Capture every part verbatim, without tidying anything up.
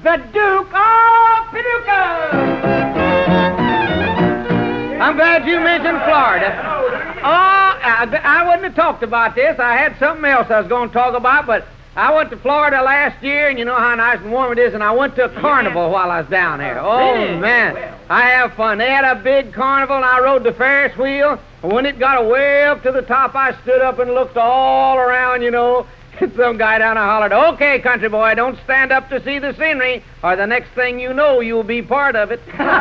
the Duke of Paducah. I'm glad you mentioned Florida. Oh, I, I wouldn't have talked about this. I had something else I was going to talk about, but I went to Florida last year, and you know how nice and warm it is, and I went to a carnival while I was down there. Oh, Really? man, I have fun. They had a big carnival, and I rode the Ferris wheel, and when it got way up to the top, I stood up and looked all around, you know, and some guy down there hollered, "Okay, country boy, don't stand up to see the scenery, or the next thing you know, you'll be part of it."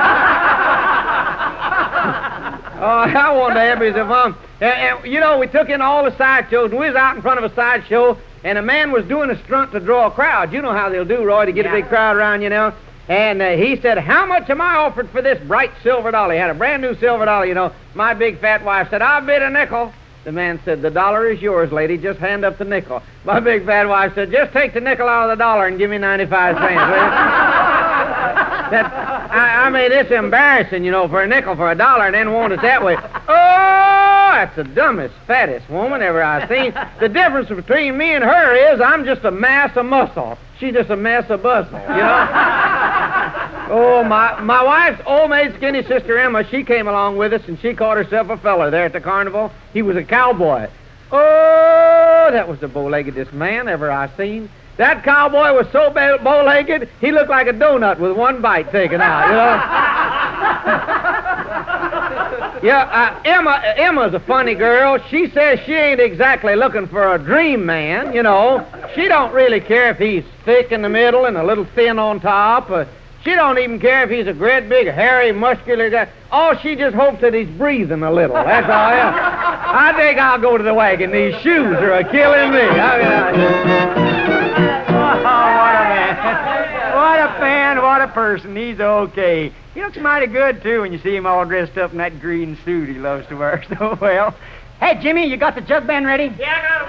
Oh, I wanted to have me some fun. And, and, you know, we took in all the sideshows, and we was out in front of a sideshow, and a man was doing a stunt to draw a crowd. You know how they'll do, Roy, to get Yeah. a big crowd around, you know. And uh, he said, "How much am I offered for this bright silver dollar?" He had a brand new silver dollar, you know. My big fat wife said, "I'll bid a nickel." The man said, "The dollar is yours, lady. Just hand up the nickel." My big fat wife said, "Just take the nickel out of the dollar and give me ninety-five cents, will you?" That, I, I mean, it's embarrassing, you know, for a nickel for a dollar and then want it that way. Oh, that's the dumbest, fattest woman ever I've seen. The difference between me and her is I'm just a mass of muscle. She's just a mess of bustle, you know? Oh, my, my wife's old-maid skinny sister Emma, she came along with us, and she caught herself a feller there at the carnival. He was a cowboy. Oh, that was the bow-leggedest man ever I seen. That cowboy was so bow-legged, he looked like a donut with one bite taken out, you know? Yeah, uh, Emma, Emma's a funny girl. She says she ain't exactly looking for a dream man, you know. She don't really care if he's thick in the middle and a little thin on top. Uh, she don't even care if he's a great, big, hairy, muscular guy. Oh, she just hopes that he's breathing a little. That's all. Yeah. I think I'll go to the wagon. These shoes are a killing me. I mean, I... Oh, what a man. What a fan, what a person. He's okay. He looks mighty good, too, when you see him all dressed up in that green suit he loves to wear so well. Hey, Jimmy, you got the jug band ready? Yeah, I got